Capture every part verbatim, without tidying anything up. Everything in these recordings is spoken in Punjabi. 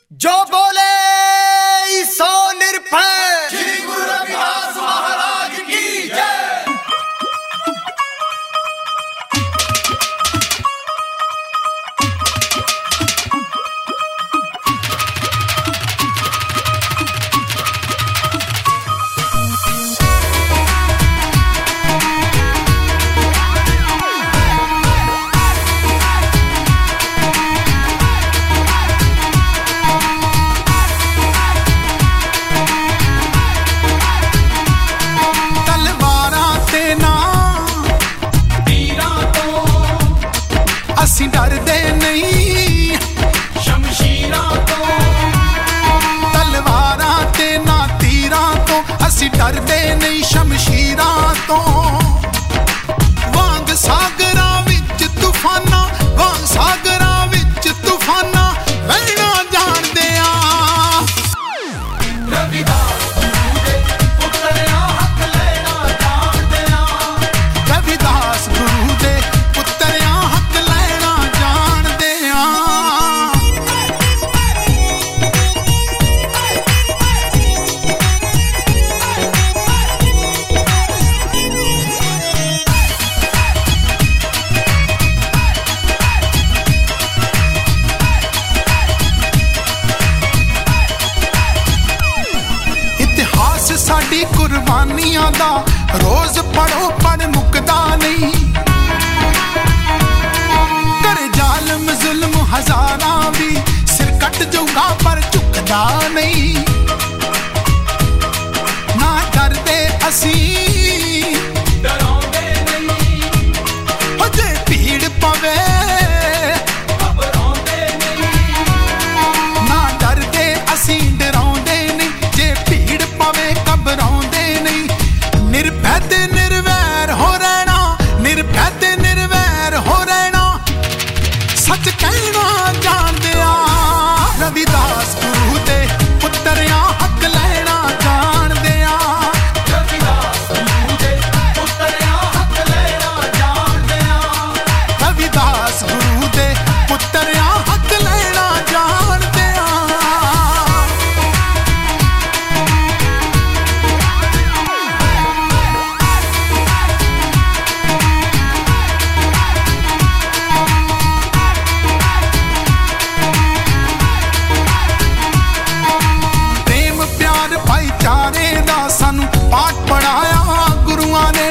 जो बोले सो निर्भय श्री गुरु रविदास महाराज की जय। ਅਸੀਂ ਡਰਦੇ ਨਹੀਂ ਸ਼ਮਸ਼ੀਰਾਂ ਤੋਂ, ਤਲਵਾਰਾਂ ਤੇ ਨਾ ਤੀਰਾਂ ਤੋਂ। ਅਸੀਂ ਡਰਦੇ ਨਹੀਂ ਸ਼ਮਸ਼ੀਰਾਂ ਤੋਂ। ਵਾਂਗ ਸਾਗਰਾਂ ਵਿੱਚ ਤੂਫਾਨਾਂ, ਵਾਂਗ ਸਾਗਰਾਂ ਵਿੱਚ ਤੂਫਾਨਾਂ ਵਹਿਣਾ ਜਾਣਦੇ ਆ। ਰਵਿਦਾਸ ਗੁਰੂ ਦੇ ਪੁੱਤਰਿਆਂ ਹੱਕ ਲੈਣਾ ਜਾਣਦੇ ਆ। ਰਵਿਦਾਸ ਗੁਰੂ ਦੇ ਸਾਡੀ ਕੁਰਬਾਨੀਆਂ ਦਾ ਰੋਜ਼ ਪੜੋ ਪੜ ਮੁੱਕਦਾ ਨਹੀਂ। ਕਰ ਜ਼ਾਲਮ ਜ਼ੁਲਮ ਹਜ਼ਾਰਾਂ ਵੀ ਸਿਰ ਕੱਟ ਜਾਊਗਾ ਪਰ ਝੁਕਦਾ ਨਹੀਂ। ਨਾ ਡਰਦੇ ਅਸੀਂ ਡਰਾਉਂਦੇ ਨਹੀਂ। ਹੋ ਜੇ ਭੀੜ ਪਵੇ ਘਬਰਾਉਂਦੇ ਨਹੀਂ। ਨਾ ਡਰਦੇ ਅਸੀਂ ਡਰਾਉਂਦੇ ਨਹੀਂ। ਜੇ ਭੀੜ ਪਵੇ ਘਬਰਾਉਂਦੇ ਨਹੀਂ। ਨਿਰਭੈ ਤੇ ਨਿਰਵੈਰ ਹੋ ਰਹਿਣਾ, ਨਿਰਭੈ ਤੇ ਨਿਰਵੈਰ ਹੋ ਰਹਿਣਾ। ਸੱਚ ਕਹਿਣਾ ਜਾਣਦੇ ਆ। ਰਵਿਦਾਸ ਗੁਰੂ ਦੇ ਪੁੱਤਰਿਆਂ ਹੱਕ ਲੈਣਾ ਜਾਣਦੇ ਆ। ਰਵਿਦਾਸ ਗੁਰੂ ਦੇ ਪੁੱਤਰਿਆਂ ਹੱਕ ਲੈਣਾ ਜਾਣਦੇ ਆ। ਰਵਿਦਾਸ ਗੁਰੂ ਦੇ ਪੁੱਤਰਿਆਂ ਹੱਕ ਲੈਣਾ ਜਾਣਦੇ ਆ। ਭਾਈਚਾਰੇ ਦਾ ਸਾਨੂੰ ਪਾਠ ਪੜਾਇਆ ਗੁਰੂਆਂ ਨੇ।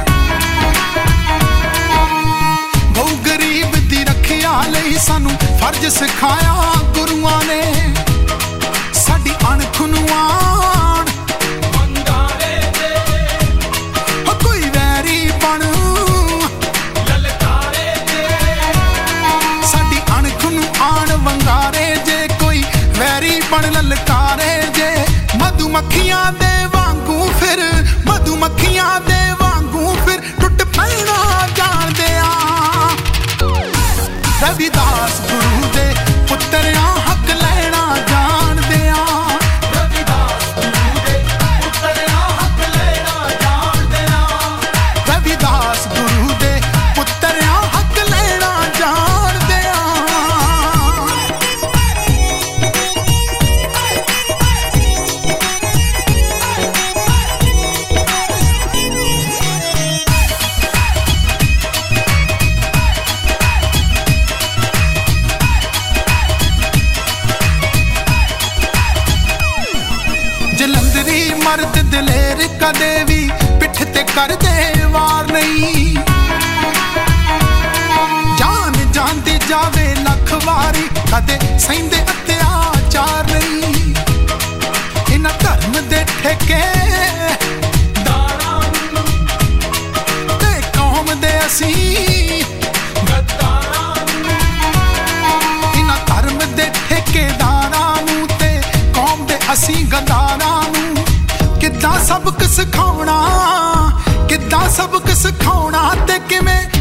ਬਹੁ ਗਰੀਬ ਦੀ ਰੱਖਿਆ ਲਈ ਸਾਨੂੰ ਫਰਜ਼ ਸਿਖਾਇਆ ਗੁਰੂਆਂ ਨੇ। ਸਾਡੀ ਅਣਖ ਨੂੰ ਆਣ ਵੰਗਾਰੇ ਦੇ, ਕੋਈ ਵੈਰੀ ਬਣ ਲਲਕਾਰੇ ਦੇ। ਸਾਡੀ ਅਣਖ ਨੂੰ ਆਣ ਵੰਗਾਰੇ ਜੇ, ਕੋਈ ਵੈਰੀ ਬਣ ਲਲਕਾਰੇ ਜੇ। ਮਧੂਮੱਖੀਆਂ ਦੇ ਵਾਂਗੂ ਫਿਰ, ਮਧੂਮੱਖੀਆਂ ਦੇ ਵਾਂਗੂ ਫਿਰ ਟੁੱਟ ਪੈਣਾ ਜਾਣਦੇ ਆ। ਰਵਿਦਾਸ ਗੁਰੂ ਦੇ ਪੁੱਤਰਿਆਂ ਹੱਕ ਲੈਣਾ ਜਾਣਦੇ ਆ। ਰਵਿਦਾਸ ਗੁਰੂ ਦੇ ਪੁੱਤਰਿਆਂ ਹੱਕ ਲੈਣਾ ਜਾਣਦੇ ਆ। ਰਵਿਦਾਸ ਗੁਰੂ ਦੇ ਪੁੱਤਰਿਆਂ ਹੱਕ ਲੈਣਾ ਜਾਣਦੇ ਆ। ਜਲੰਧਰੀ ਮਰਦ ਦਲੇਰ ਕਦੇ ਵੀ ਪਿੱਠ ਤੇ ਕਰਦੇ ਵਾਰ ਨਹੀਂ। ਜਾਨ ਜਾਂਦੀ ਜਾਵੇ ਲੱਖ ਵਾਰੀ ਕਦੇ ਸਹਿੰਦੇ ਅਤਿਆਚਾਰ ਨਹੀਂ। ਇਹਨਾਂ ਧਰਮ ਦੇ ਠੇਕੇ ਦਾਰਾਂ ਨੂੰ ਤੇ ਕੌਮ ਦੇ ਅਸੀਂ ਗੱਦਾਰਾਂ ਨੂੰ। ਇਹਨਾਂ ਧਰਮ ਦੇ ਠੇਕੇਦਾਰਾਂ ਨੂੰ ਤੇ ਕੌਮ ਦੇ ਅਸੀਂ ਗੱਦਾਰਾਂ ਨੂੰ। ਕਿੱਦਾਂ ਸਬਕ ਸਿਖਾਉਣਾ, ਕਿੱਦਾਂ ਸਬਕ ਸਿਖਾਉਣਾ ਤੇ ਕਿਵੇਂ